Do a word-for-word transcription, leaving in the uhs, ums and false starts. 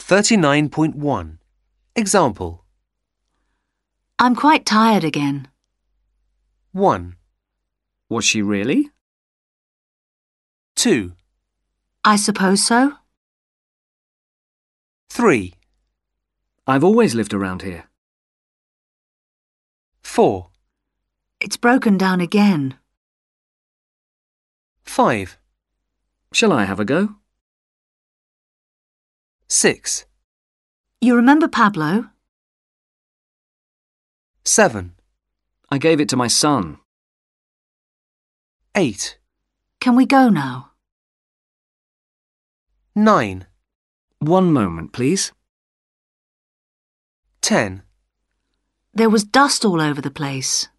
thirty-nine point one. Example. I'm quite tired again. one. Was she really? two. I suppose so. three. I've always lived around here. four. It's broken down again. five. Shall I have a go? six. You remember Pablo? seven. I gave it to my son. eight. Can we go now? nine. One moment, please. ten. There was dust all over the place.